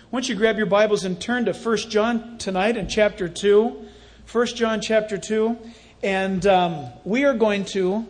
Why don't you grab your Bibles and turn to 1 John tonight in chapter 2. 1 John chapter 2. And we are going to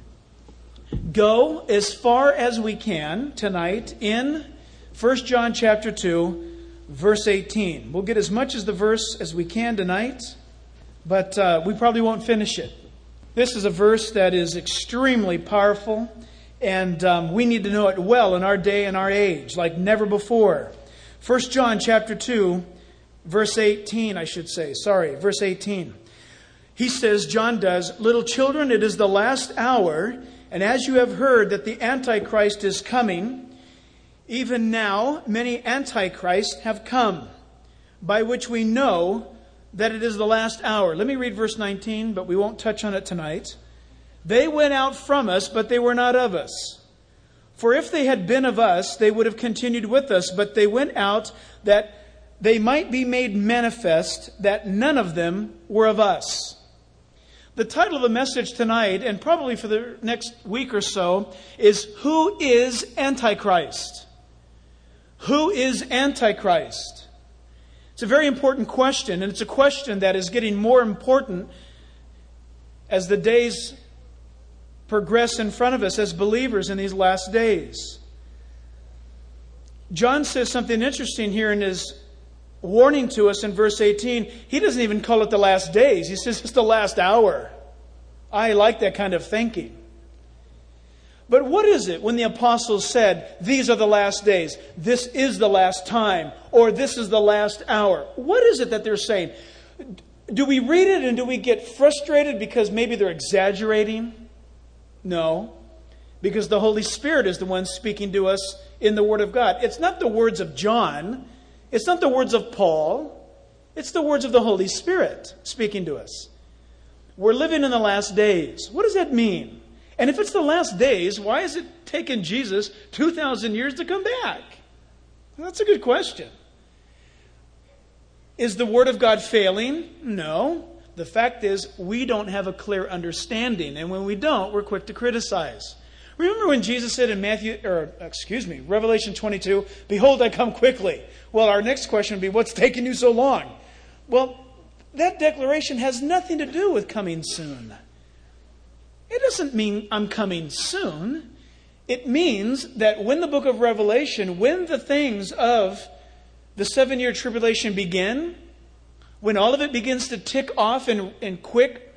go as far as we can tonight in 1 John chapter 2, verse 18. We'll get as much as the verse as we can tonight, but we probably won't finish it. This is a verse that is extremely powerful, and we need to know it well in our day and our age, like never before. 1 John chapter 2, verse 18, verse 18. He says, John does, "Little children, it is the last hour, and as you have heard that the Antichrist is coming, even now many Antichrists have come, by which we know that it is the last hour." Let me read verse 19, but we won't touch on it tonight. "They went out from us, but they were not of us. For if they had been of us, they would have continued with us. But they went out that they might be made manifest that none of them were of us." The title of the message tonight, and probably for the next week or so, is Who is Antichrist? Who is Antichrist? It's a very important question, and it's a question that is getting more important as the days progress in front of us as believers in these last days. John says something interesting here in his warning to us in verse 18. He doesn't even call it the last days. He says it's the last hour. I like that kind of thinking. But what is it when the apostles said, these are the last days, this is the last time, or this is the last hour? What is it that they're saying? Do we read it and do we get frustrated because maybe they're exaggerating? No, because the Holy Spirit is the one speaking to us in the Word of God. It's not the words of John. It's not the words of Paul. It's the words of the Holy Spirit speaking to us. We're living in the last days. What does that mean? And if it's the last days, why has it taken Jesus 2,000 years to come back? Well, that's a good question. Is the Word of God failing? No. The fact is, we don't have a clear understanding. And when we don't, we're quick to criticize. Remember when Jesus said in Revelation 22, "Behold, I come quickly." Well, our next question would be, what's taking you so long? Well, that declaration has nothing to do with coming soon. It doesn't mean I'm coming soon. It means that when the book of Revelation, when the things of the 7-year tribulation begin, when all of it begins to tick off in quick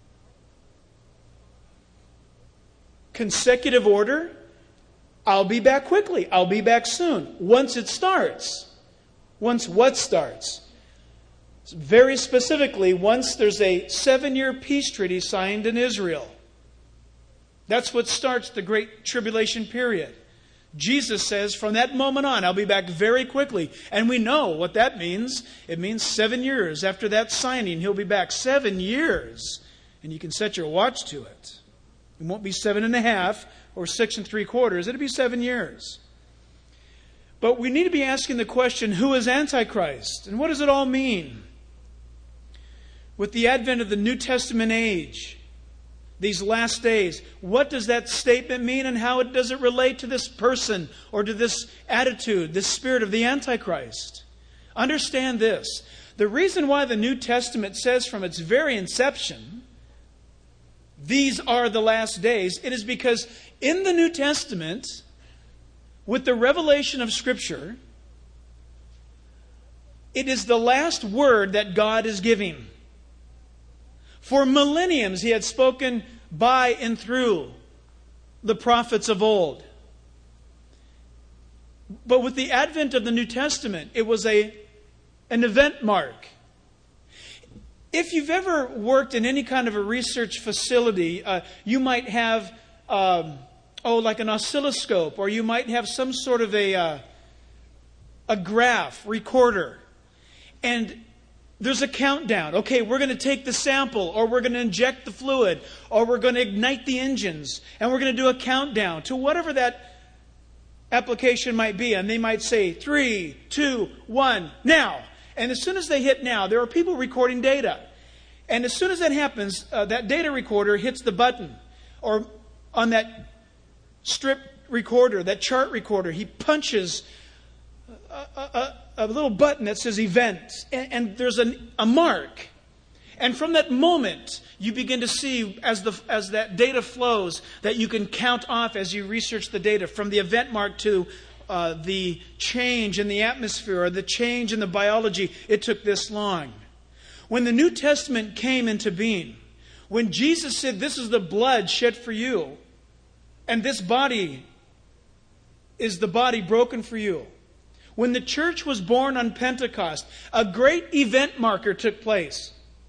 consecutive order, I'll be back quickly. I'll be back soon. Once it starts. Once what starts? Very specifically, once there's a 7-year peace treaty signed in Israel. That's what starts the Great Tribulation period. Jesus says, from that moment on, I'll be back very quickly. And we know what that means. It means 7 years after that signing, He'll be back. 7 years. And you can set your watch to it. It won't be 7.5 or 6 3/4. It'll be 7 years. But we need to be asking the question, who is Antichrist? And what does it all mean? With the advent of the New Testament age, these last days, what does that statement mean and how does it relate to this person or to this attitude, this spirit of the Antichrist? Understand this. The reason why the New Testament says from its very inception, these are the last days, it is because in the New Testament, with the revelation of Scripture, it is the last word that God is giving. For millenniums, He had spoken by and through the prophets of old. But with the advent of the New Testament, it was an event mark. If you've ever worked in any kind of a research facility, you might have, like an oscilloscope, or you might have some sort of a graph recorder. And there's a countdown. Okay, we're going to take the sample, or we're going to inject the fluid, or we're going to ignite the engines, and we're going to do a countdown to whatever that application might be. And they might say, 3, 2, 1, now. And as soon as they hit now, there are people recording data. And as soon as that happens, that data recorder hits the button. Or on that strip recorder, that chart recorder, he punches a little button that says event, and there's a mark. And from that moment, you begin to see, as that data flows, that you can count off as you research the data, from the event mark to the change in the atmosphere or the change in the biology. It took this long. When the New Testament came into being, when Jesus said, "This is the blood shed for you, and this body is the body broken for you." When the church was born on Pentecost, a great event marker took place.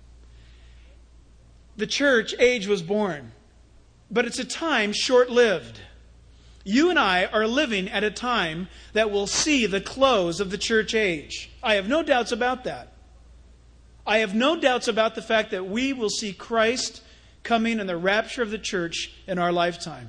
The church age was born. But it's a time short-lived. You and I are living at a time that will see the close of the church age. I have no doubts about that. I have no doubts about the fact that we will see Christ coming in the rapture of the church in our lifetime.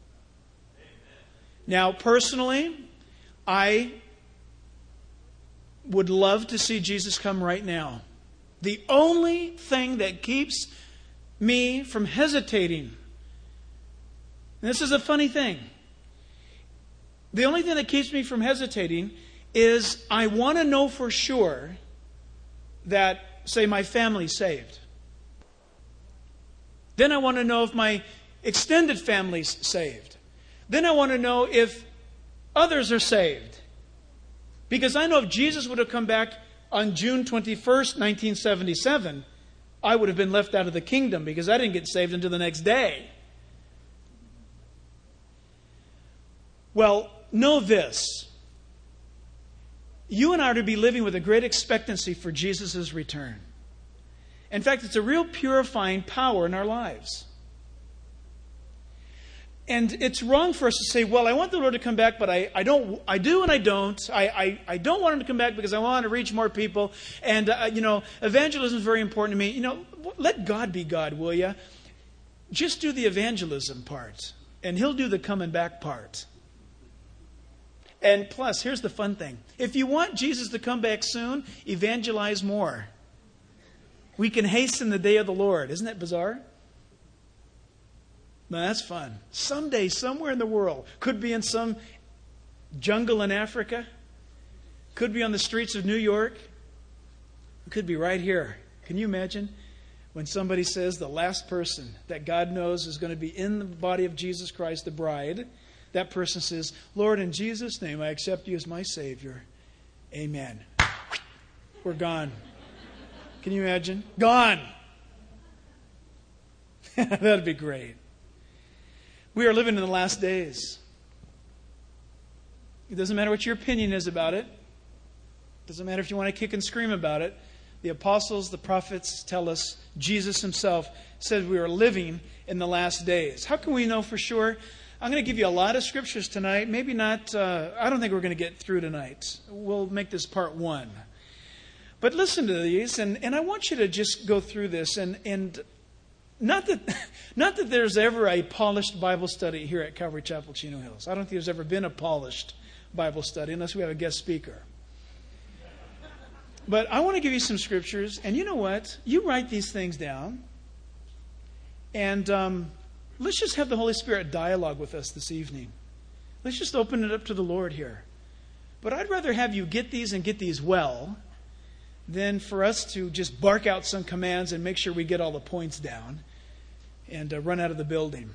Now, personally, I would love to see Jesus come right now. The only thing that keeps me from hesitating, and this is a funny thing, the only thing that keeps me from hesitating is I want to know for sure that, say, my family's saved. Then I want to know if my extended family's saved. Then I want to know if others are saved. Because I know if Jesus would have come back on June 21st, 1977, I would have been left out of the kingdom because I didn't get saved until the next day. Well, know this. You and I are to be living with a great expectancy for Jesus' return. In fact, it's a real purifying power in our lives. And it's wrong for us to say, well, I want the Lord to come back, but I don't. I do and I don't. I don't want Him to come back because I want to reach more people. And, evangelism is very important to me. Let God be God, will you? Just do the evangelism part, and He'll do the coming back part. And plus, here's the fun thing. If you want Jesus to come back soon, evangelize more. We can hasten the day of the Lord. Isn't that bizarre? No, that's fun. Someday, somewhere in the world, could be in some jungle in Africa, could be on the streets of New York, it could be right here. Can you imagine when somebody says the last person that God knows is going to be in the body of Jesus Christ, the bride, that person says, "Lord, in Jesus' name, I accept you as my Savior. Amen." We're gone. Can you imagine? Gone. That'd be great. We are living in the last days. It doesn't matter what your opinion is about it. It doesn't matter if you want to kick and scream about it. The apostles, the prophets tell us, Jesus Himself said we are living in the last days. How can we know for sure? I'm going to give you a lot of scriptures tonight. Maybe not, I don't think we're going to get through tonight. We'll make this part 1. But listen to these, and I want you to just go through this, and not that there's ever a polished Bible study here at Calvary Chapel, Chino Hills. I don't think there's ever been a polished Bible study unless we have a guest speaker. But I want to give you some scriptures, and you know what? You write these things down, and let's just have the Holy Spirit dialogue with us this evening. Let's just open it up to the Lord here. But I'd rather have you get these and get these well than for us to just bark out some commands and make sure we get all the points down and run out of the building.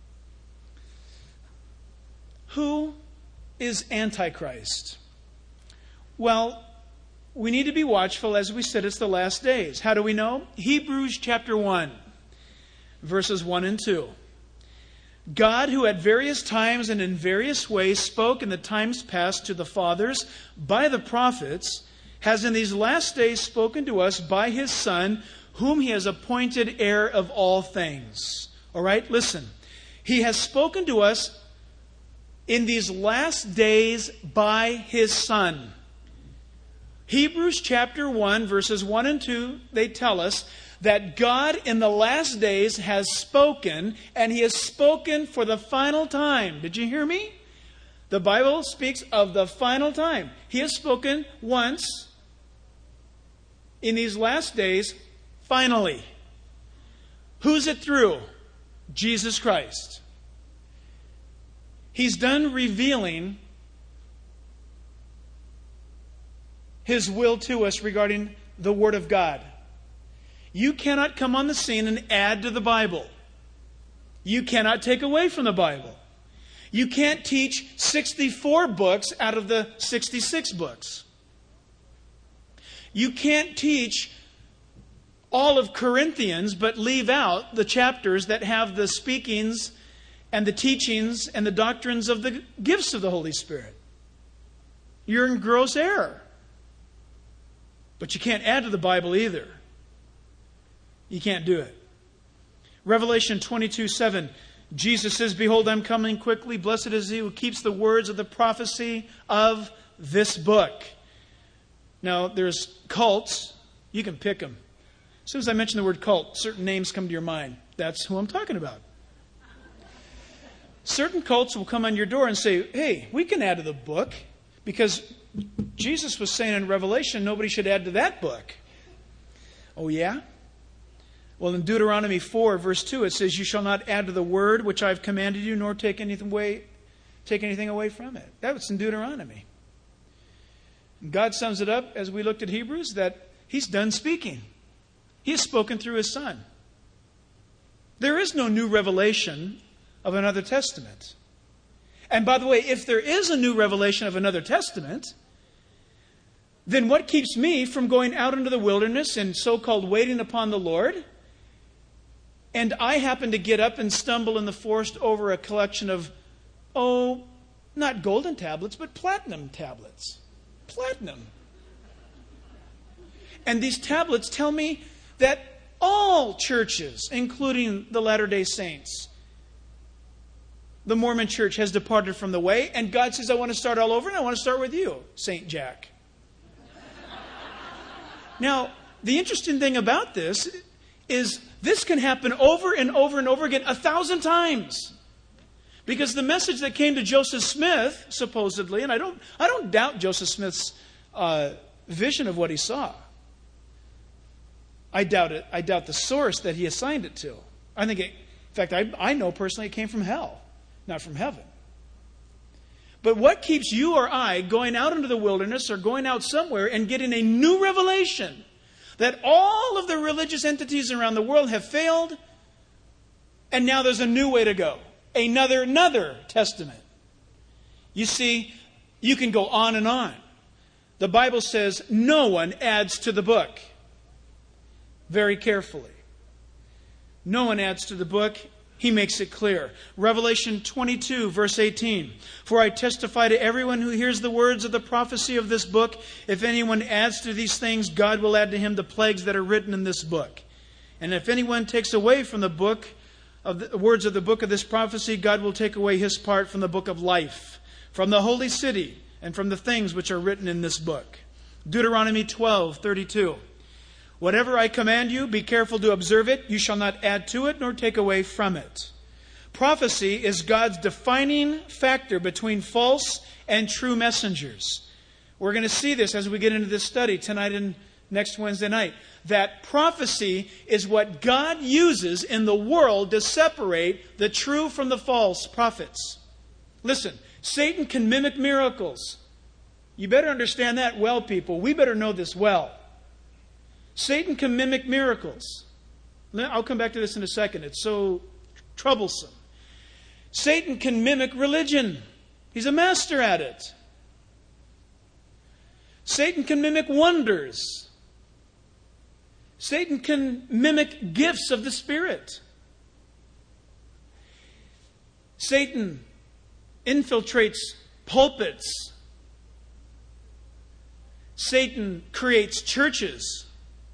Who is Antichrist? Well, we need to be watchful. As we said, it's the last days. How do we know? Hebrews chapter 1, verses 1 and 2. God, who at various times and in various ways spoke in the times past to the fathers by the prophets, has in these last days spoken to us by His Son, whom He has appointed heir of all things. All right, listen. He has spoken to us in these last days by His Son. Hebrews chapter 1, verses 1 and 2, they tell us that God in the last days has spoken, and He has spoken for the final time. Did you hear me? The Bible speaks of the final time. He has spoken once in these last days, finally. Who's it through? Jesus Christ. He's done revealing His will to us regarding the Word of God. You cannot come on the scene and add to the Bible. You cannot take away from the Bible. You can't teach 64 books out of the 66 books. You can't teach all of Corinthians but leave out the chapters that have the speakings and the teachings and the doctrines of the gifts of the Holy Spirit. You're in gross error. But you can't add to the Bible either. You can't do it. Revelation 22:7, Jesus says, "Behold, I'm coming quickly. Blessed is he who keeps the words of the prophecy of this book." Now, there's cults. You can pick them. As soon as I mention the word cult, certain names come to your mind. That's who I'm talking about. Certain cults will come on your door and say, "Hey, we can add to the book because Jesus was saying in Revelation nobody should add to that book." Oh, yeah? Well, in Deuteronomy 4, verse 2, it says, "You shall not add to the word which I have commanded you, nor take anything away from it." That's in Deuteronomy. God sums it up, as we looked at Hebrews, that He's done speaking. He has spoken through His Son. There is no new revelation of another testament. And by the way, if there is a new revelation of another testament, then what keeps me from going out into the wilderness and so-called waiting upon the Lord? And I happen to get up and stumble in the forest over a collection of, not golden tablets, but platinum tablets. Platinum. And these tablets tell me that all churches, including the Latter-day Saints, the Mormon Church has departed from the way, and God says, "I want to start all over, and I want to start with you, St. Jack." Now, the interesting thing about this is this can happen over and over and over again 1,000 times. Because the message that came to Joseph Smith, supposedly, and I don't doubt Joseph Smith's vision of what he saw. I doubt it. I doubt the source that he assigned it to. In fact, I know personally it came from hell, not from heaven. But what keeps you or I going out into the wilderness or going out somewhere and getting a new revelation that all of the religious entities around the world have failed, and now there's a new way to go? Another testament. You see, you can go on and on. The Bible says no one adds to the book. Very carefully. No one adds to the book. He makes it clear. Revelation 22, verse 18. "For I testify to everyone who hears the words of the prophecy of this book, if anyone adds to these things, God will add to him the plagues that are written in this book. And if anyone takes away from the book of the words of the book of this prophecy, God will take away his part from the book of life, from the holy city, and from the things which are written in this book." Deuteronomy 12:32. "Whatever I command you, be careful to observe it. You shall not add to it nor take away from it." Prophecy is God's defining factor between false and true messengers. We're going to see this as we get into this study tonight and next Wednesday night. That prophecy is what God uses in the world to separate the true from the false prophets. Listen, Satan can mimic miracles. You better understand that well, people. We better know this well. Satan can mimic miracles. I'll come back to this in a second. It's so troublesome. Satan can mimic religion. He's a master at it. Satan can mimic wonders. Satan can mimic gifts of the Spirit. Satan infiltrates pulpits. Satan creates churches.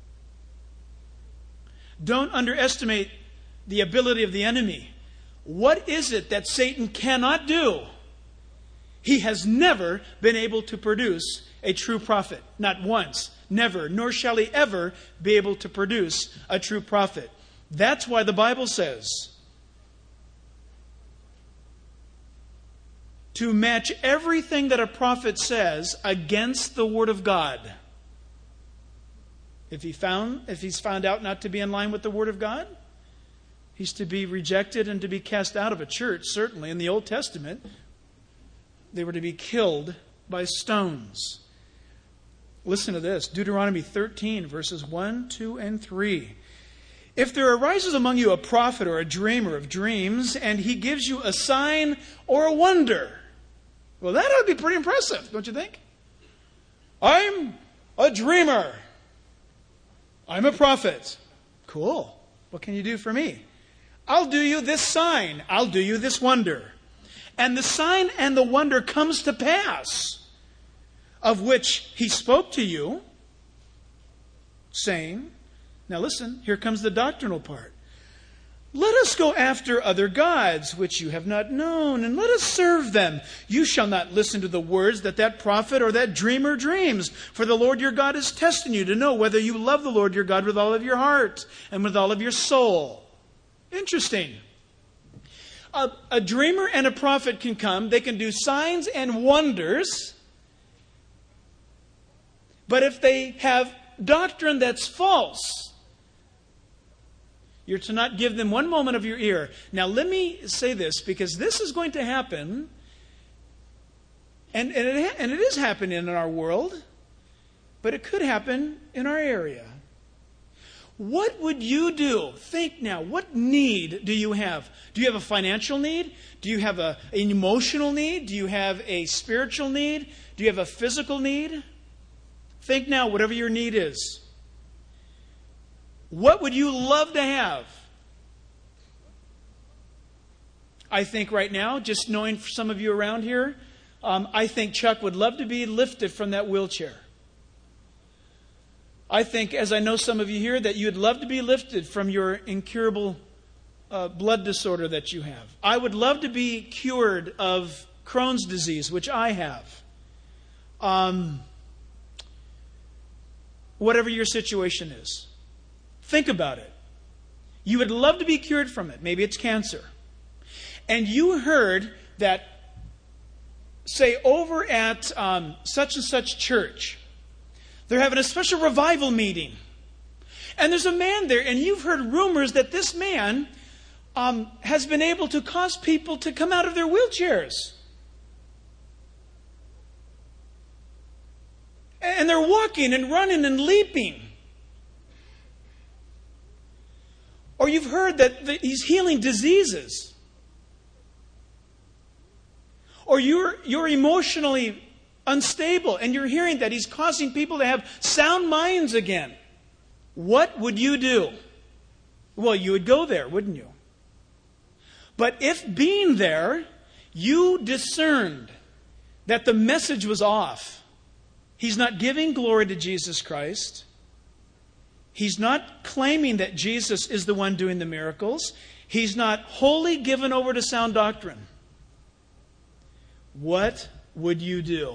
Don't underestimate the ability of the enemy. What is it that Satan cannot do? He has never been able to produce a true prophet. Not once. Never. Nor shall he ever be able to produce a true prophet. That's why the Bible says to match everything that a prophet says against the Word of God. If he's found out not to be in line with the Word of God, he's to be rejected and to be cast out of a church. Certainly, in the Old Testament, they were to be killed by stones. Listen to this. Deuteronomy 13, verses 1, 2, and 3. If there arises among you a prophet or a dreamer of dreams, and he gives you a sign or a wonder. Well, that ought to be pretty impressive, don't you think? I'm a dreamer. I'm a prophet. Cool. What can you do for me? I'll do you this sign. I'll do you this wonder. And the sign and the wonder comes to pass, of which he spoke to you, saying, now listen, here comes the doctrinal part. Let us go after other gods, which you have not known, and let us serve them. You shall not listen to the words that prophet or that dreamer dreams, for the Lord your God is testing you to know whether you love the Lord your God with all of your heart and with all of your soul. Interesting. A dreamer and a prophet can come. They can do signs and wonders. But if they have doctrine that's false, you're to not give them one moment of your ear. Now, let me say this, because this is going to happen, and it is happening in our world, but it could happen in our area. What would you do? Think now. What need do you have? Do you have a financial need? Do you have an emotional need? Do you have a spiritual need? Do you have a physical need? Think now, whatever your need is. What would you love to have? I think right now, just knowing some of you around here, I think Chuck would love to be lifted from that wheelchair. I think, as I know some of you here, that you'd love to be lifted from your incurable blood disorder that you have. I would love to be cured of Crohn's disease, which I have. Whatever your situation is. Think about it. You would love to be cured from it. Maybe it's cancer. And you heard that, say, over at such and such church, they're having a special revival meeting. And there's a man there, and you've heard rumors that this man has been able to cause people to come out of their wheelchairs. And they're walking and running and leaping. Or you've heard that he's healing diseases. Or you're emotionally unstable and you're hearing that he's causing people to have sound minds again. What would you do? Well, you would go there, wouldn't you? But if being there, you discerned that the message was off, he's not giving glory to Jesus Christ, he's not claiming that Jesus is the one doing the miracles, he's not wholly given over to sound doctrine, what would you do?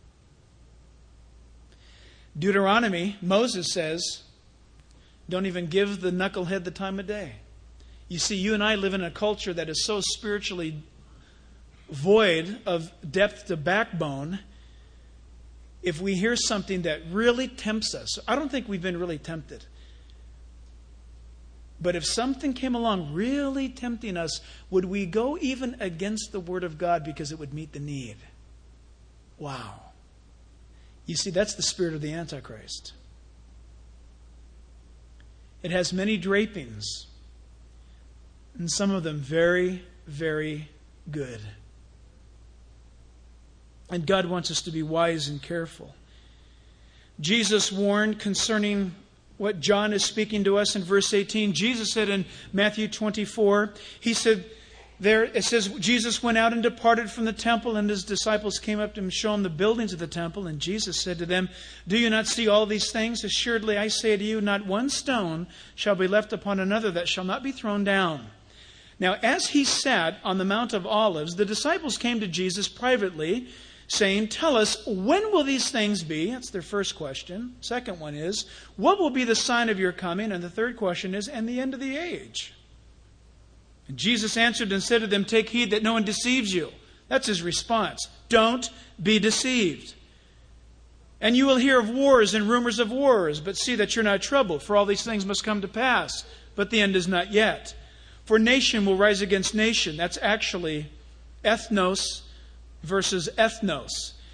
Deuteronomy, Moses says, don't even give the knucklehead the time of day. You see, you and I live in a culture that is so spiritually void of depth to backbone. If we hear something that really tempts us, I don't think we've been really tempted. But if something came along really tempting us, would we go even against the Word of God because it would meet the need? Wow. You see, that's the spirit of the Antichrist. It has many drapings, and some of them very, very good. And God wants us to be wise and careful. Jesus warned concerning what John is speaking to us in verse 18. Jesus said in Matthew 24, he said, there it says, Jesus went out and departed from the temple, and his disciples came up to him and showed him the buildings of the temple. And Jesus said to them, do you not see all these things? Assuredly, I say to you, not one stone shall be left upon another that shall not be thrown down. Now, as he sat on the Mount of Olives, the disciples came to Jesus privately, saying, tell us, when will these things be? That's their first question. Second one is, what will be the sign of your coming? And the third question is, and the end of the age? And Jesus answered and said to them, take heed that no one deceives you. That's his response. Don't be deceived. And you will hear of wars and rumors of wars, but see that you're not troubled, for all these things must come to pass, but the end is not yet. For nation will rise against nation. That's actually ethnos versus ethnos.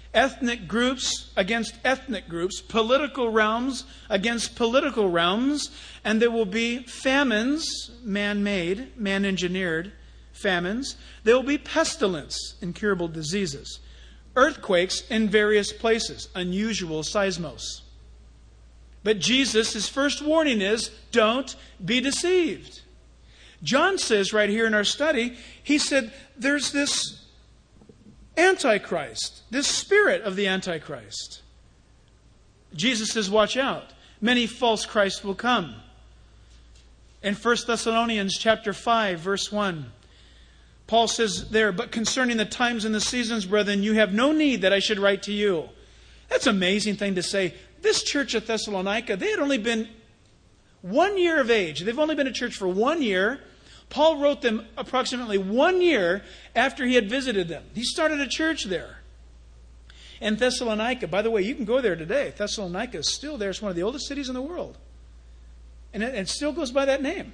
ethnic groups against ethnic groups, political realms against political realms, and there will be famines, man-made, man-engineered famines. There will be pestilence, incurable diseases, earthquakes in various places, unusual seismos. But Jesus, his first warning is, don't be deceived. John says right here in our study, he said, there's this Antichrist, this spirit of the Antichrist. Jesus says, watch out. Many false Christs will come. In 1 Thessalonians chapter 5, verse 1, Paul says there, but concerning the times and the seasons, brethren, you have no need that I should write to you. That's an amazing thing to say. This church at Thessalonica, they had only been 1 year of age. They've only been a church for 1 year. Paul wrote them approximately 1 year after he had visited them. He started a church there. And Thessalonica, by the way, you can go there today. Thessalonica is still there. It's one of the oldest cities in the world. And it still goes by that name.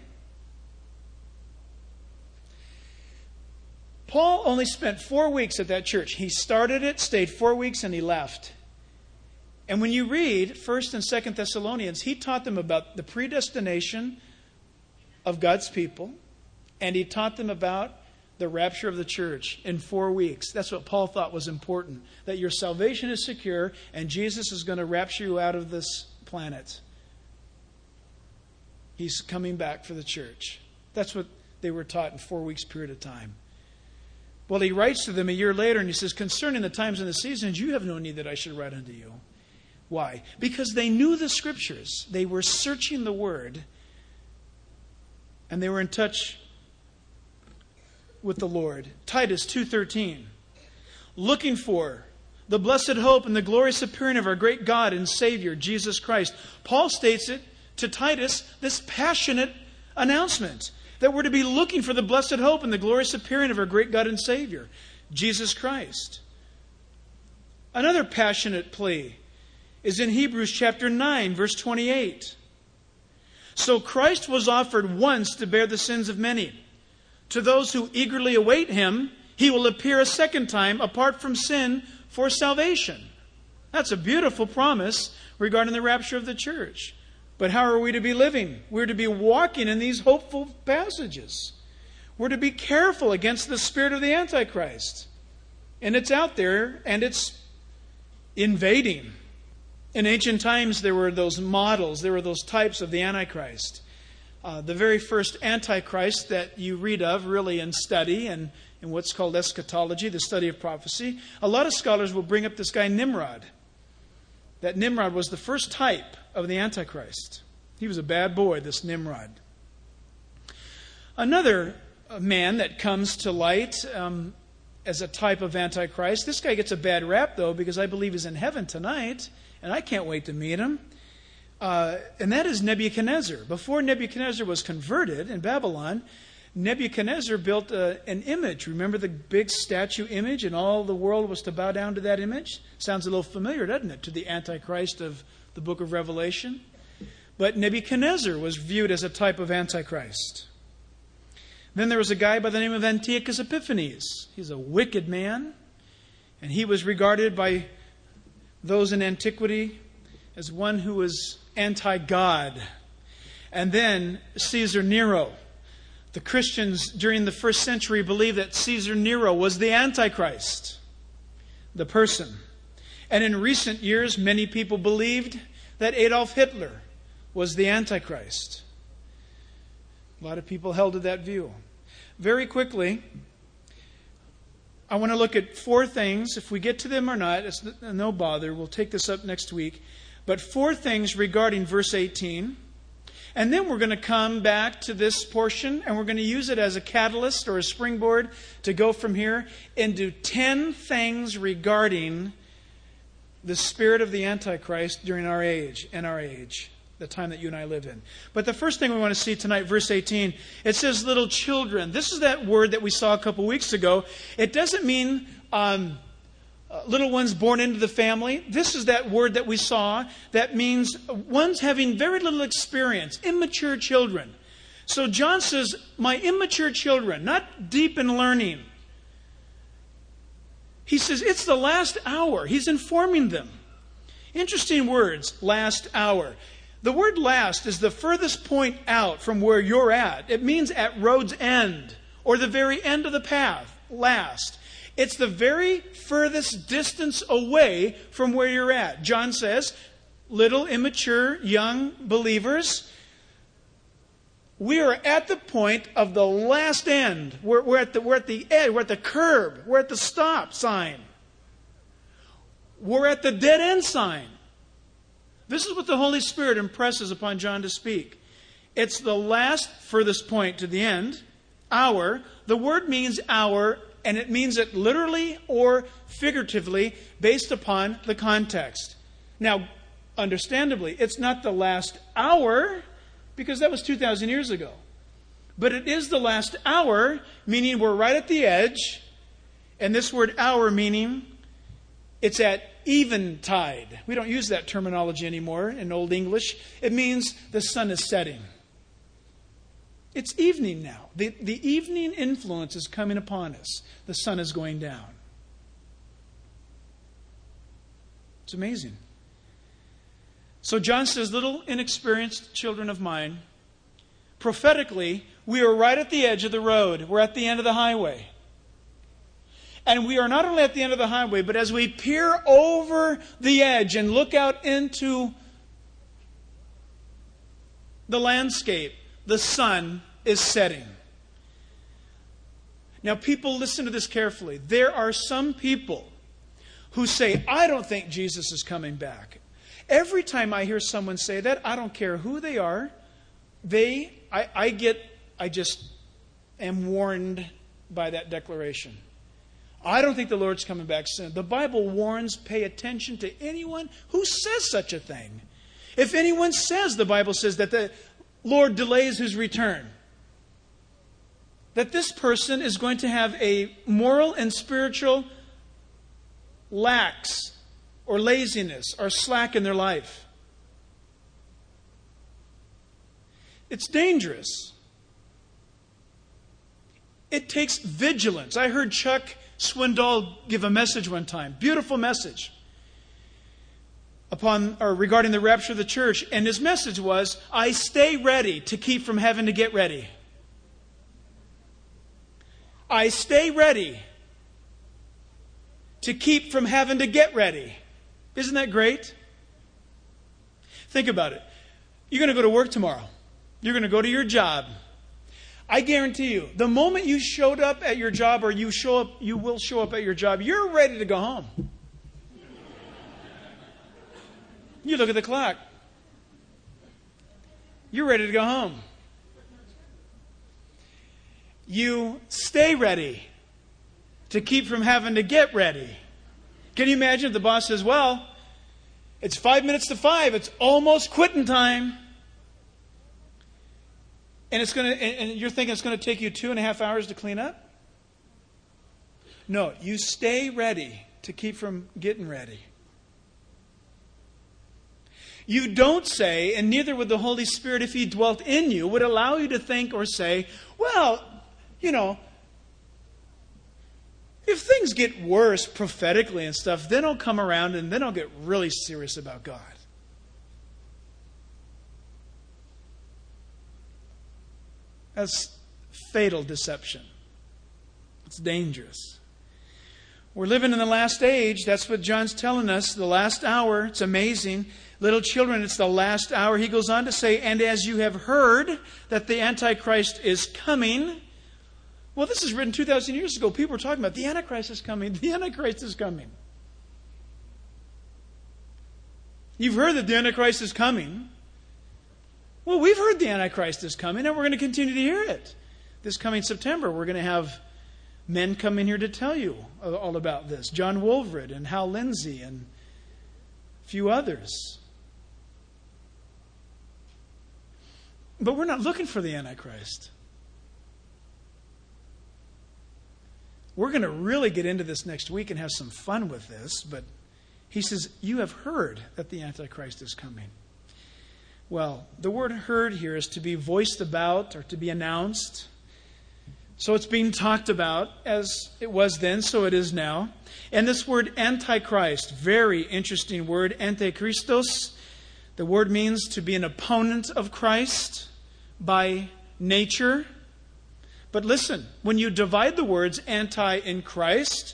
Paul only spent 4 weeks at that church. He started it, stayed 4 weeks, and he left. And when you read 1st and 2nd Thessalonians, he taught them about the predestination of God's people, and he taught them about the rapture of the church in 4 weeks. That's what Paul thought was important, that your salvation is secure, and Jesus is going to rapture you out of this planet. He's coming back for the church. That's what they were taught in 4 weeks period of time. Well, he writes to them a year later, and he says, concerning the times and the seasons, you have no need that I should write unto you. Why? Because they knew the Scriptures. They were searching the Word, and they were in touch with the Lord. Titus 2:13, looking for the blessed hope and the glorious appearing of our great God and Savior, Jesus Christ. Paul states it to Titus, this passionate announcement, that we're to be looking for the blessed hope and the glorious appearing of our great God and Savior, Jesus Christ. Another passionate plea is in Hebrews chapter 9, verse 28. So Christ was offered once to bear the sins of many. To those who eagerly await him, he will appear a second time apart from sin for salvation. That's a beautiful promise regarding the rapture of the church. But how are we to be living? We're to be walking in these hopeful passages. We're to be careful against the spirit of the Antichrist. And it's out there, and it's invading. In ancient times, there were those models, there were those types of the Antichrist. The very first Antichrist that you read of, really in study and in what's called eschatology, the study of prophecy, a lot of scholars will bring up this guy Nimrod. That Nimrod was the first type of the Antichrist. He was a bad boy, this Nimrod. Another man that comes to light as a type of Antichrist, this guy gets a bad rap, though, because I believe he's in heaven tonight, and I can't wait to meet him. And that is Nebuchadnezzar. Before Nebuchadnezzar was converted in Babylon, Nebuchadnezzar built an image. Remember the big statue image, and all the world was to bow down to that image? Sounds a little familiar, doesn't it, to the Antichrist of the book of Revelation? But Nebuchadnezzar was viewed as a type of Antichrist. Then there was a guy by the name of Antiochus Epiphanes. He's a wicked man, and he was regarded by those in antiquity as one who was anti-God. And then Caesar Nero. The Christians during the first century believed that Caesar Nero was the Antichrist, the person. And in recent years, many people believed that Adolf Hitler was the Antichrist. A lot of people held to that view. Very quickly, I want to look at 4 things. If we get to them or not, it's no bother. We'll take this up next week. But 4 things regarding verse 18. And then we're going to come back to this portion, and we're going to use it as a catalyst or a springboard to go from here into 10 things regarding the spirit of the Antichrist during our age, the time that you and I live in. But the first thing we want to see tonight, verse 18, it says little children. This is that word that we saw a couple weeks ago. It doesn't mean little ones born into the family. This is that word that we saw that means ones having very little experience, immature children. So John says, my immature children, not deep in learning, He says, it's the last hour. He's informing them. Interesting words, last hour. The word last is the furthest point out from where you're at. It means at road's end, or the very end of the path, last. It's the very furthest distance away from where you're at. John says, little immature young believers, we are at the point of the last end. We're at the edge. We're at the curb. We're at the stop sign. We're at the dead end sign. This is what the Holy Spirit impresses upon John to speak. It's the last furthest point to the end, hour. The word means hour, and it means it literally or figuratively based upon the context. Now, understandably, it's not the last hour, because that was 2,000 years ago. But it is the last hour, meaning we're right at the edge. And this word hour meaning it's at eventide. We don't use that terminology anymore in Old English. It means the sun is setting. It's evening now. The evening influence is coming upon us. The sun is going down. It's amazing. So John says, little inexperienced children of mine, prophetically, we are right at the edge of the road. We're at the end of the highway. And we are not only at the end of the highway, but as we peer over the edge and look out into the landscape, the sun is setting. Now, people, listen to this carefully. There are some people who say, I don't think Jesus is coming back. Every time I hear someone say that, I don't care who they are, I just am warned by that declaration. I don't think the Lord's coming back soon. The Bible warns, pay attention to anyone who says such a thing. If anyone says, the Bible says, that the Lord delays his return, that this person is going to have a moral and spiritual lax or laziness or slack in their life. It's dangerous. It takes vigilance. I heard Chuck Swindoll give a message one time. Beautiful message. Regarding the rapture of the church. And his message was, I stay ready to keep from having to get ready. I stay ready to keep from having to get ready. Isn't that great? Think about it. You're going to go to work tomorrow. You're going to go to your job. I guarantee you, the moment you showed up at your job, or you will show up at your job, you're ready to go home. You look at the clock. You're ready to go home. You stay ready to keep from having to get ready. Can you imagine if the boss says, well, it's 5 minutes to 5. It's almost quitting time. And you're thinking it's going to take you 2.5 hours to clean up? No, you stay ready to keep from getting ready. You don't say, and neither would the Holy Spirit, if He dwelt in you, would allow you to think or say, well, if things get worse prophetically and stuff, then I'll come around and then I'll get really serious about God. That's fatal deception. It's dangerous. We're living in the last age. That's what John's telling us. The last hour. It's amazing. Little children, it's the last hour. He goes on to say, and as you have heard that the Antichrist is coming. Well, this is written 2,000 years ago. People were talking about the Antichrist is coming. The Antichrist is coming. You've heard that the Antichrist is coming. Well, we've heard the Antichrist is coming, and we're going to continue to hear it. This coming September, we're going to have men come in here to tell you all about this. John Wolverett and Hal Lindsey and a few others. But we're not looking for the Antichrist. We're going to really get into this next week and have some fun with this, but he says, you have heard that the Antichrist is coming. Well, the word heard here is to be voiced about or to be announced. So it's being talked about as it was then, so it is now. And this word Antichrist, very interesting word, Antichristos. The word means to be an opponent of Christ by nature. But listen, when you divide the words anti and Christ,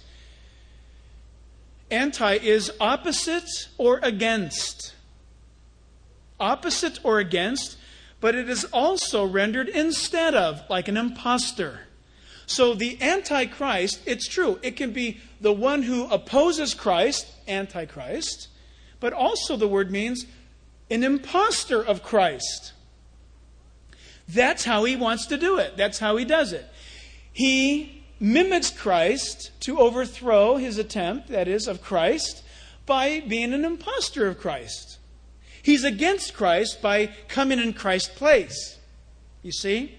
anti is opposite or against. Opposite or against, but it is also rendered instead of, like an imposter. So the Antichrist, it's true, it can be the one who opposes Christ, Antichrist, but also the word means an imposter of Christ. That's how he wants to do it. That's how he does it. He mimics Christ to overthrow his attempt, that is, of Christ, by being an imposter of Christ. He's against Christ by coming in Christ's place. You see?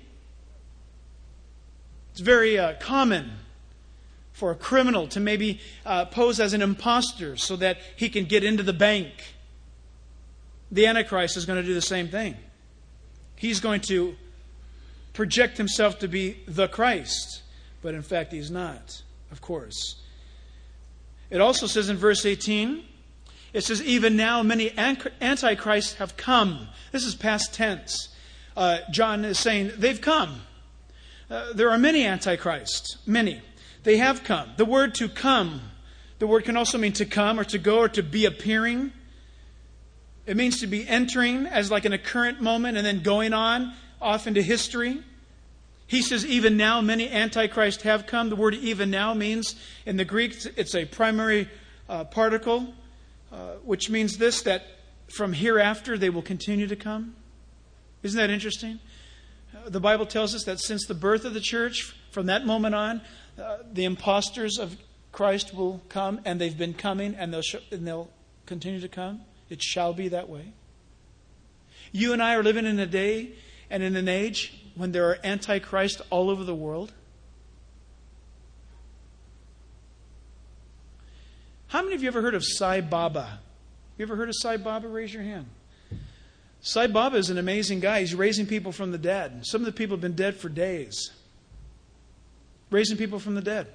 It's very common for a criminal to maybe pose as an imposter so that he can get into the bank. The Antichrist is going to do the same thing. He's going to project himself to be the Christ, but in fact he's not, of course. It also says in verse 18, it says, even now many antichrists have come. This is past tense. John is saying, they've come. There are many antichrists. Many. They have come. The word to come, the word can also mean to come or to go or to be appearing. It means to be entering as like in a current moment and then going on off into history. He says, even now many antichrists have come. The word even now means, in the Greek, it's a primary particle, which means this, that from hereafter they will continue to come. Isn't that interesting? The Bible tells us that since the birth of the church, from that moment on, the imposters of Christ will come, and they've been coming, and they'll continue to come. It shall be that way. You and I are living in a day and in an age when there are antichrists all over the world. How many of you ever heard of Sai Baba? You ever heard of Sai Baba? Raise your hand. Sai Baba is an amazing guy. He's raising people from the dead. Some of the people have been dead for days. Raising people from the dead.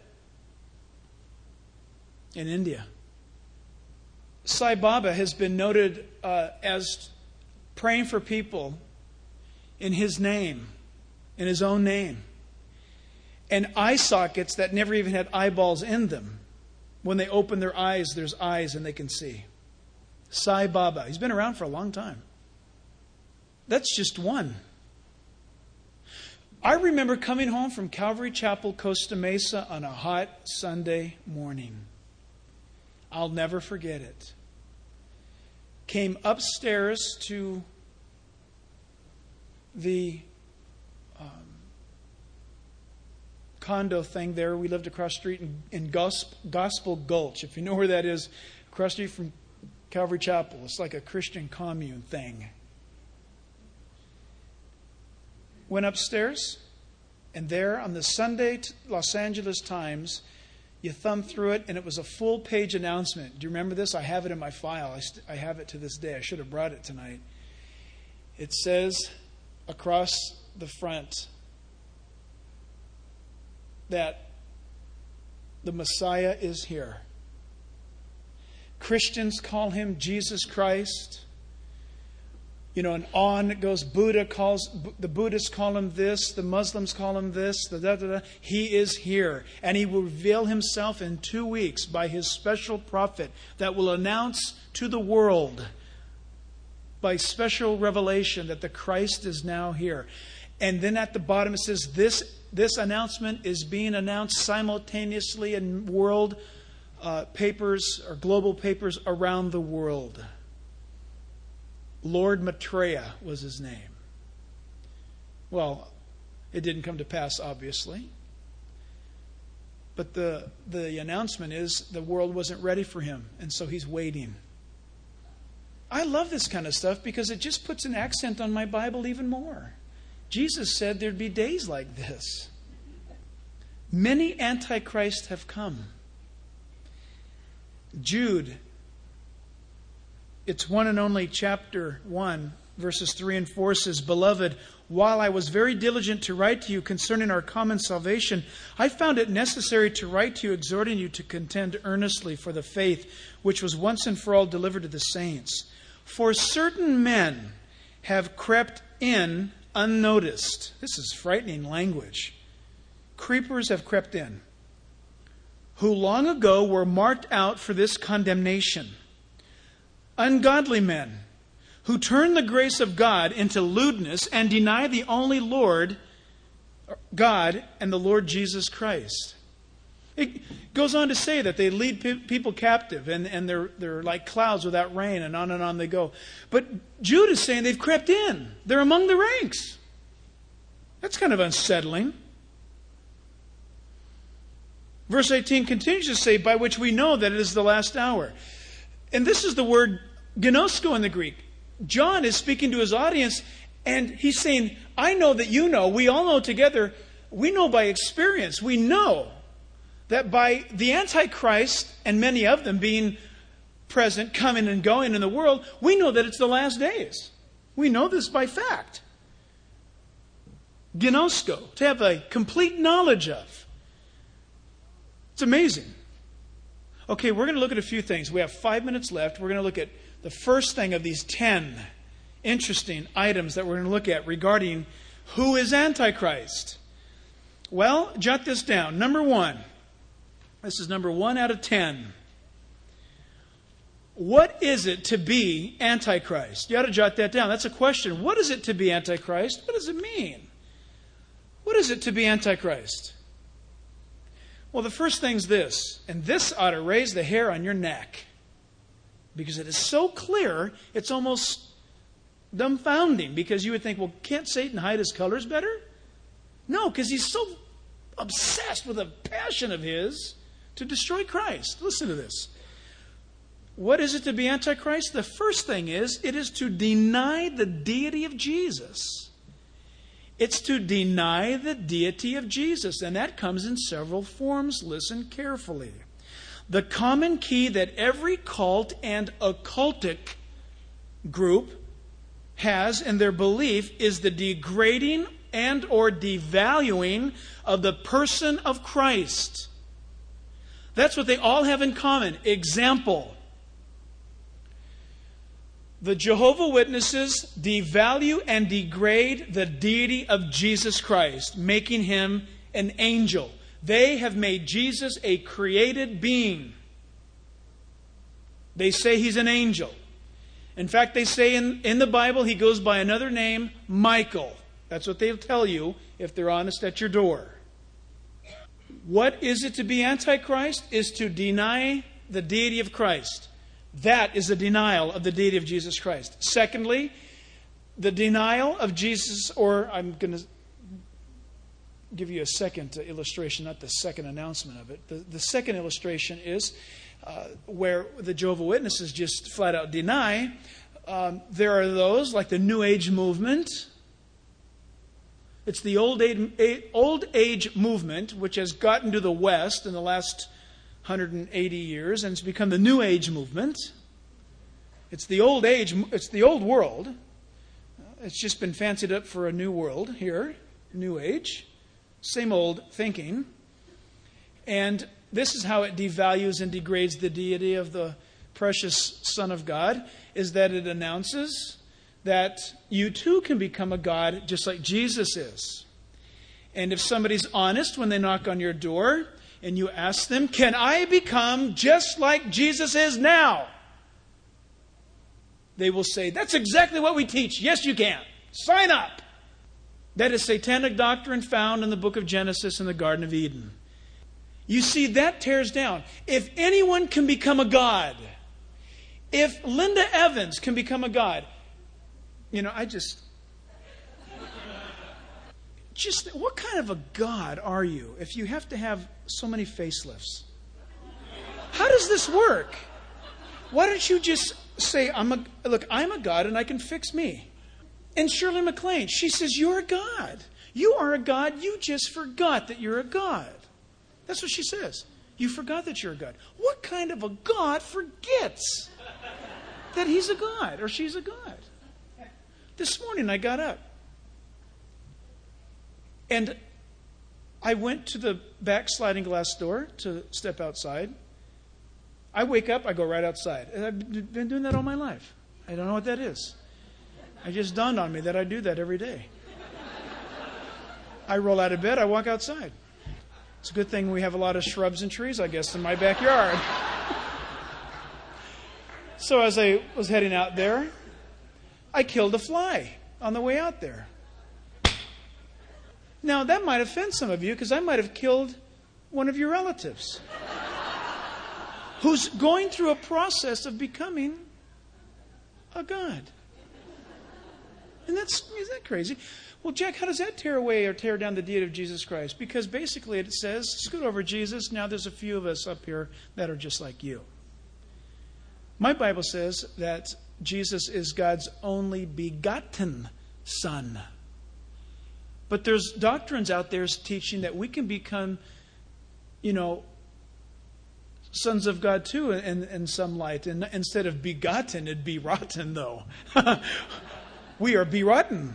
In India. Sai Baba has been noted as praying for people in his name, in his own name. And eye sockets that never even had eyeballs in them. When they open their eyes, there's eyes and they can see. Sai Baba. He's been around for a long time. That's just one. I remember coming home from Calvary Chapel, Costa Mesa on a hot Sunday morning. I'll never forget it. Came upstairs to the condo thing there. We lived across the street in Gospel Gulch. If you know where that is, across the street from Calvary Chapel. It's like a Christian commune thing. Went upstairs, and there on the Sunday Los Angeles Times, you thumb through it, and it was a full-page announcement. Do you remember this? I have it in my file. I have it to this day. I should have brought it tonight. It says across the front that the Messiah is here. Christians call him Jesus Christ. You know, and on it goes. The Buddhists call him this. The Muslims call him this. He is here. And he will reveal himself in 2 weeks by his special prophet that will announce to the world by special revelation that the Christ is now here. And then at the bottom it says this announcement is being announced simultaneously in world papers or global papers around the world. Lord Maitreya was his name. Well, it didn't come to pass, obviously. But the announcement is the world wasn't ready for him, and so he's waiting. I love this kind of stuff because it just puts an accent on my Bible even more. Jesus said there'd be days like this. Many antichrists have come. Jude, it's one and only chapter 1 verses 3 and 4 says, "Beloved, while I was very diligent to write to you concerning our common salvation, I found it necessary to write to you, exhorting you to contend earnestly for the faith which was once and for all delivered to the saints. For certain men have crept in unnoticed." This is frightening language. Creepers have crept in, "who long ago were marked out for this condemnation. Ungodly men, who turn the grace of God into lewdness and deny the only Lord, God, and the Lord Jesus Christ." It goes on to say that they lead people captive, and they're like clouds without rain, and on they go. But Jude is saying they've crept in. They're among the ranks. That's kind of unsettling. Verse 18 continues to say, "by which we know that it is the last hour." And this is the word gnosko in the Greek. John is speaking to his audience, and he's saying, I know that you know, we all know together, we know by experience, we know that by the Antichrist, and many of them being present, coming and going in the world, we know that it's the last days. We know this by fact. Gnosko, to have a complete knowledge of. It's amazing. Okay, we're going to look at a few things. We have 5 minutes left. We're going to look at the first thing of these 10 interesting items that we're going to look at regarding who is Antichrist. Well, jot this down. Number 1. This is number 1 out of 10. What is it to be Antichrist? You ought to jot that down. That's a question. What is it to be Antichrist? What does it mean? What is it to be Antichrist? Well, the first thing's this, and this ought to raise the hair on your neck, because it is so clear, it's almost dumbfounding, because you would think, well, can't Satan hide his colors better? No, because he's so obsessed with a passion of his to destroy Christ. Listen to this. What is it to be Antichrist? The first thing is, it is to deny the deity of Jesus. It's to deny the deity of Jesus, and that comes in several forms. Listen carefully. The common key that every cult and occultic group has in their belief is the degrading and or devaluing of the person of Christ. That's what they all have in common. Example. The Jehovah's Witnesses devalue and degrade the deity of Jesus Christ, making him an angel. They have made Jesus a created being. They say he's an angel. In fact, they say in the Bible he goes by another name, Michael. That's what they'll tell you if they're honest at your door. What is it to be Antichrist? Is to deny the deity of Christ. That is a denial of the deity of Jesus Christ. Secondly, the denial of Jesus, or I'm going to give you a second illustration, not the second announcement of it. The second illustration is where the Jehovah's Witnesses just flat out deny. There are those like the New Age movement. It's the old age movement, which has gotten to the West in the last 180 years, and it's become the New Age movement. It's the old age. It's the old world. It's just been fancied up for a new world here, New Age. Same old thinking. And this is how it devalues and degrades the deity of the precious Son of God, is that it announces that you too can become a God just like Jesus is. And if somebody's honest when they knock on your door and you ask them, can I become just like Jesus is now? They will say, that's exactly what we teach. Yes, you can. Sign up. That is satanic doctrine found in the book of Genesis in the Garden of Eden. You see, that tears down. If anyone can become a God, if Linda Evans can become a God, what kind of a God are you if you have to have so many facelifts? How does this work? Why don't you just say, I'm a God and I can fix me? And Shirley MacLaine, she says, you're a God. You are a God. You just forgot that you're a God. That's what she says. You forgot that you're a God. What kind of a God forgets that he's a God or she's a God? This morning I got up. And I went to the back sliding glass door to step outside. I wake up, I go right outside. And I've been doing that all my life. I don't know what that is. It just dawned on me that I do that every day. I roll out of bed, I walk outside. It's a good thing we have a lot of shrubs and trees, I guess, in my backyard. So as I was heading out there, I killed a fly on the way out there. Now, that might offend some of you because I might have killed one of your relatives who's going through a process of becoming a god. And isn't that crazy? Well, Jack, how does that tear away or tear down the deity of Jesus Christ? Because basically it says, scoot over Jesus, now there's a few of us up here that are just like you. My Bible says that Jesus is God's only begotten Son. But there's doctrines out there teaching that we can become, sons of God too in some light. And instead of begotten, it'd be rotten, though. We are berotten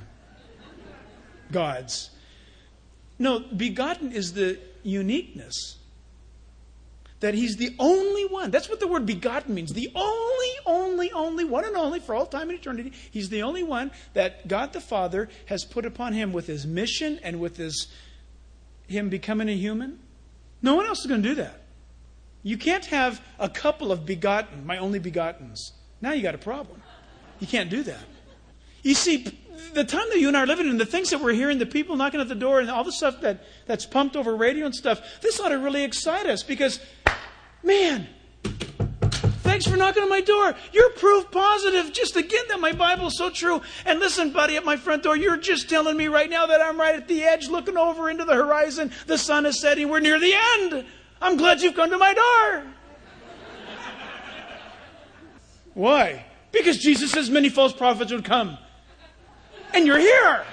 gods. No, begotten is the uniqueness. That he's the only one. That's what the word begotten means. The only, one and only for all time and eternity. He's the only one that God the Father has put upon him with his mission and with him becoming a human. No one else is going to do that. You can't have a couple of begotten, my only begottens. Now you got a problem. You can't do that. You see, the time that you and I are living in, the things that we're hearing, the people knocking at the door and all the stuff that's pumped over radio and stuff, this ought to really excite us because, man, thanks for knocking on my door. You're proof positive just again that my Bible is so true. And listen, buddy, at my front door, you're just telling me right now that I'm right at the edge looking over into the horizon. The sun is setting. We're near the end. I'm glad you've come to my door. Why? Because Jesus says many false prophets would come. And you're here.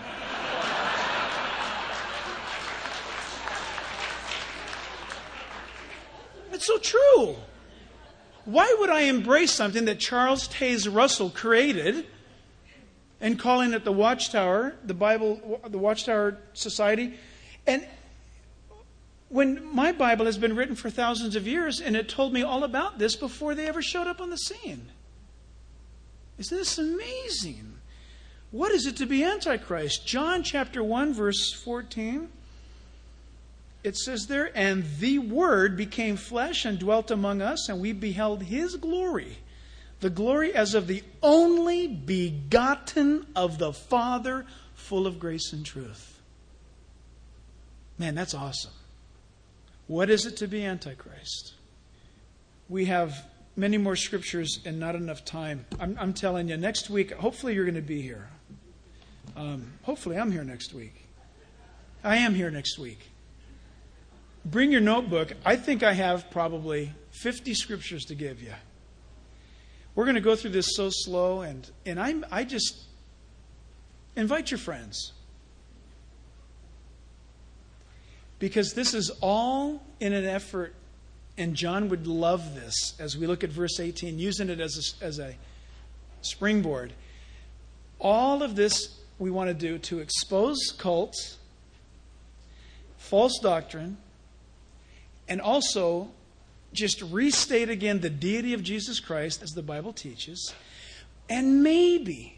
It's so true. Why would I embrace something that Charles Taze Russell created and calling it the Watchtower, the Bible, the Watchtower Society? And when my Bible has been written for thousands of years and it told me all about this before they ever showed up on the scene. Isn't this amazing? What is it to be Antichrist? John chapter 1, verse 14. It says there, and the Word became flesh and dwelt among us, and we beheld His glory. The glory as of the only begotten of the Father, full of grace and truth. Man, that's awesome. What is it to be Antichrist? We have many more scriptures and not enough time. I'm telling you, next week, hopefully you're going to be here. Hopefully I'm here next week. I am here next week. Bring your notebook. I think I have probably 50 scriptures to give you. We're going to go through this so slow, and I just invite your friends. Because this is all in an effort, and John would love this as we look at verse 18, using it as a springboard. All of this we want to do to expose cults, false doctrine, and also just restate again the deity of Jesus Christ as the Bible teaches. And maybe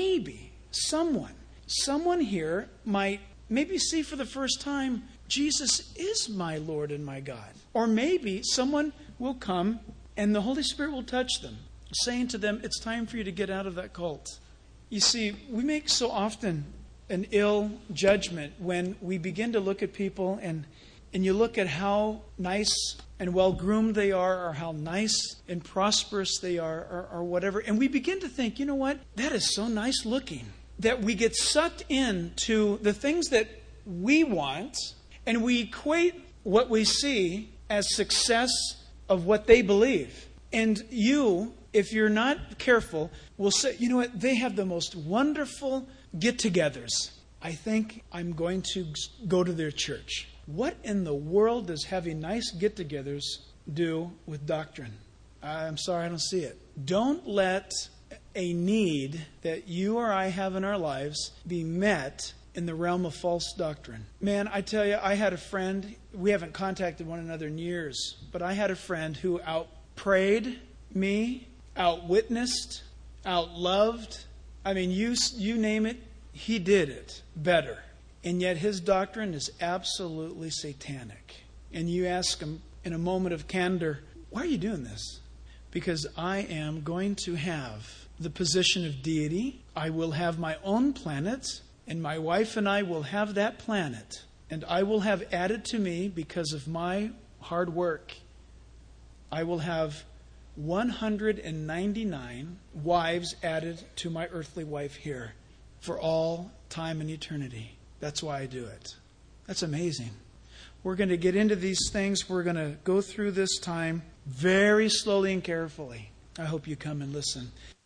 someone here might maybe see for the first time, Jesus is my Lord and my God. Or maybe someone will come and the Holy Spirit will touch them, saying to them, it's time for you to get out of that cult. You see, we make so often an ill judgment when we begin to look at people and you look at how nice and well-groomed they are, or how nice and prosperous they are, or whatever. And we begin to think, you know what? That is so nice looking. That we get sucked into the things that we want, and we equate what we see as success of what they believe. And you, if you're not careful, will say, you know what? They have the most wonderful get-togethers. I think I'm going to go to their church. What in the world does having nice get-togethers do with doctrine? I'm sorry, I don't see it. Don't let a need that you or I have in our lives be met in the realm of false doctrine. Man, I tell you, I had a friend, we haven't contacted one another in years, but I had a friend who out-prayed me, out-witnessed, out-loved. I mean, you name it, he did it better. And yet his doctrine is absolutely satanic. And you ask him in a moment of candor, why are you doing this? Because I am going to have the position of deity. I will have my own planet, and my wife and I will have that planet. And I will have added to me, because of my hard work, I will have 199 wives added to my earthly wife here for all time and eternity. That's why I do it. That's amazing. We're going to get into these things. We're going to go through this time very slowly and carefully. I hope you come and listen.